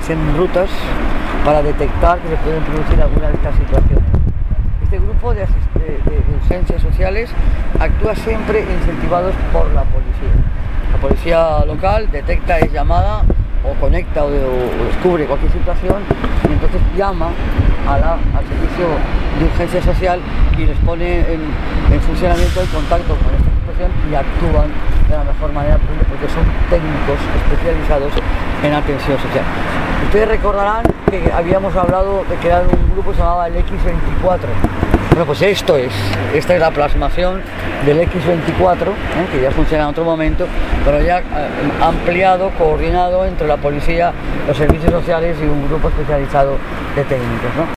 establecen rutas para detectar que se pueden producir alguna de estas situaciones. Este grupo de urgencias sociales actúa siempre incentivados por la policía. La policía local detecta, es llamada o conecta o descubre cualquier situación y entonces llama al servicio de urgencia social y les pone en funcionamiento el contacto con esta situación y actúan de la mejor manera posible porque son técnicos especializados en atención social. Ustedes recordarán que habíamos hablado de crear un grupo que se llamaba el X24. Bueno, pues esta es la plasmación del X24, que ya funciona en otro momento, pero ya ampliado, coordinado entre la policía, los servicios sociales y un grupo especializado de técnicos, ¿no?